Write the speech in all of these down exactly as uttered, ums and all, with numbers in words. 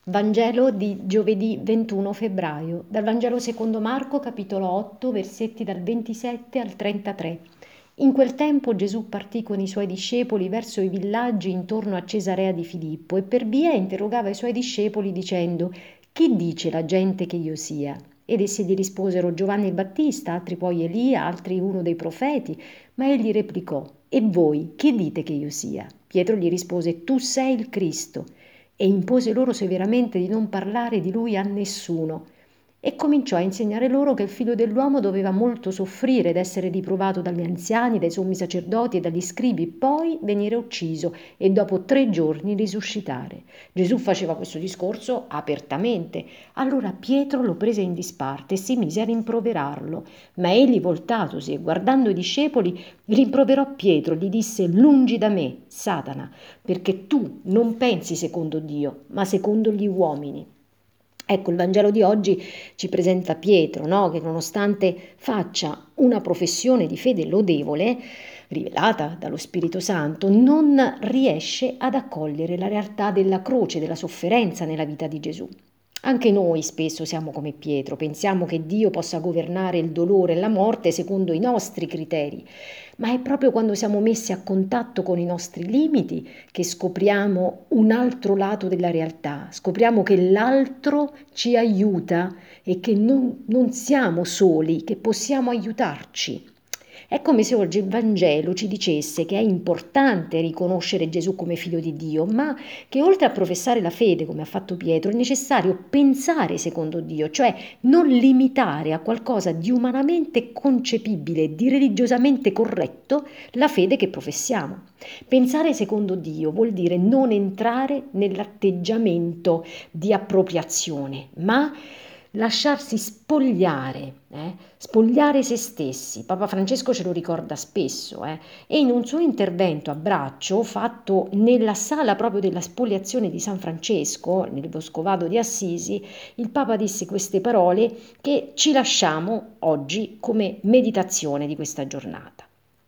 Vangelo di giovedì ventuno febbraio, dal Vangelo secondo Marco, capitolo otto, versetti dal ventisette al trentatré. In quel tempo Gesù partì con i suoi discepoli verso i villaggi intorno a Cesarea di Filippo e per via interrogava i suoi discepoli dicendo: «Chi dice la gente che io sia?» Ed essi gli risposero: «Giovanni il Battista, altri poi Elia, altri uno dei profeti». Ma egli replicò: «E voi, chi dite che io sia?» Pietro gli rispose: «Tu sei il Cristo». E impose loro severamente di non parlare di lui a nessuno. E cominciò a insegnare loro che il figlio dell'uomo doveva molto soffrire ed essere riprovato dagli anziani, dai sommi sacerdoti e dagli scribi, poi venire ucciso e dopo tre giorni risuscitare. Gesù faceva questo discorso apertamente. Allora Pietro lo prese in disparte e si mise a rimproverarlo. Ma egli, voltatosi e guardando i discepoli, rimproverò Pietro, gli disse: «Lungi da me, Satana, perché tu non pensi secondo Dio, ma secondo gli uomini». Ecco, il Vangelo di oggi ci presenta Pietro, no? Che nonostante faccia una professione di fede lodevole, rivelata dallo Spirito Santo, non riesce ad accogliere la realtà della croce, della sofferenza nella vita di Gesù. Anche noi spesso siamo come Pietro, pensiamo che Dio possa governare il dolore e la morte secondo i nostri criteri, ma è proprio quando siamo messi a contatto con i nostri limiti che scopriamo un altro lato della realtà, scopriamo che l'altro ci aiuta e che non, non siamo soli, che possiamo aiutarci. È come se oggi il Vangelo ci dicesse che è importante riconoscere Gesù come figlio di Dio, ma che oltre a professare la fede, come ha fatto Pietro, è necessario pensare secondo Dio, cioè non limitare a qualcosa di umanamente concepibile, di religiosamente corretto, la fede che professiamo. Pensare secondo Dio vuol dire non entrare nell'atteggiamento di appropriazione, ma lasciarsi spogliare, eh? spogliare se stessi. Papa Francesco ce lo ricorda spesso eh? e in un suo intervento a braccio fatto nella sala proprio della spoliazione di San Francesco, nel Vescovado di Assisi, il Papa disse queste parole che ci lasciamo oggi come meditazione di questa giornata.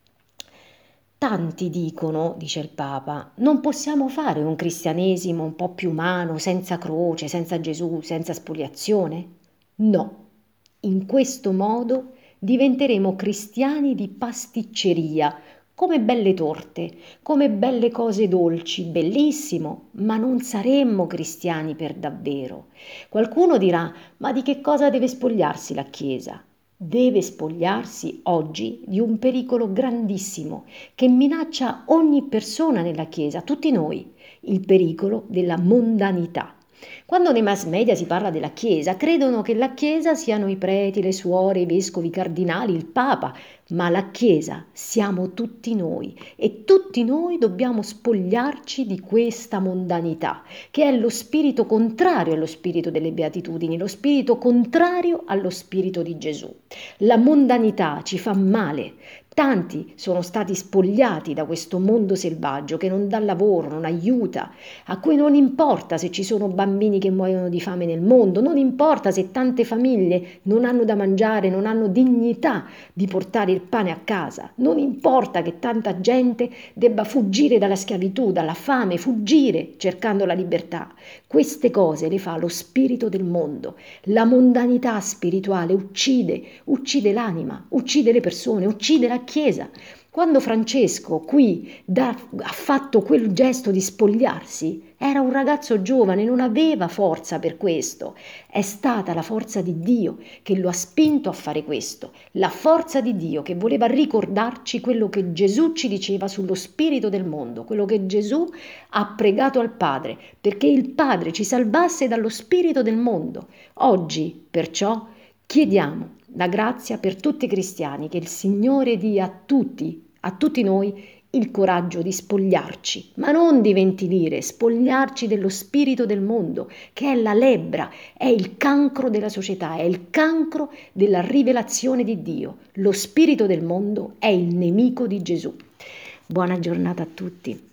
Tanti dicono, dice il Papa, non possiamo fare un cristianesimo un po' più umano, senza croce, senza Gesù, senza spoliazione? No, in questo modo diventeremo cristiani di pasticceria, come belle torte, come belle cose dolci, bellissimo, ma non saremmo cristiani per davvero. Qualcuno dirà, ma di che cosa deve spogliarsi la Chiesa? Deve spogliarsi oggi di un pericolo grandissimo che minaccia ogni persona nella Chiesa, tutti noi, il pericolo della mondanità. Quando nei mass media si parla della Chiesa, credono che la Chiesa siano i preti, le suore, i vescovi, i cardinali, il Papa, ma la Chiesa siamo tutti noi e tutti noi dobbiamo spogliarci di questa mondanità, che è lo spirito contrario allo spirito delle beatitudini, lo spirito contrario allo spirito di Gesù. La mondanità ci fa male. Tanti sono stati spogliati da questo mondo selvaggio che non dà lavoro, non aiuta, a cui non importa se ci sono bambini che muoiono di fame nel mondo, non importa se tante famiglie non hanno da mangiare, non hanno dignità di portare il pane a casa, non importa che tanta gente debba fuggire dalla schiavitù, dalla fame, fuggire cercando la libertà. Queste cose le fa lo spirito del mondo. La mondanità spirituale uccide, uccide l'anima, uccide le persone, uccide la Chiesa. Quando Francesco qui da, ha fatto quel gesto di spogliarsi, era un ragazzo giovane, non aveva forza per questo. È stata la forza di Dio che lo ha spinto a fare questo, la forza di Dio che voleva ricordarci quello che Gesù ci diceva sullo spirito del mondo, quello che Gesù ha pregato al Padre, perché il Padre ci salvasse dallo spirito del mondo. Oggi, perciò, chiediamo la grazia per tutti i cristiani, che il Signore dia a tutti, a tutti noi, il coraggio di spogliarci, ma non di ventilire, spogliarci dello spirito del mondo, che è la lebbra, è il cancro della società, è il cancro della rivelazione di Dio. Lo spirito del mondo è il nemico di Gesù. Buona giornata a tutti.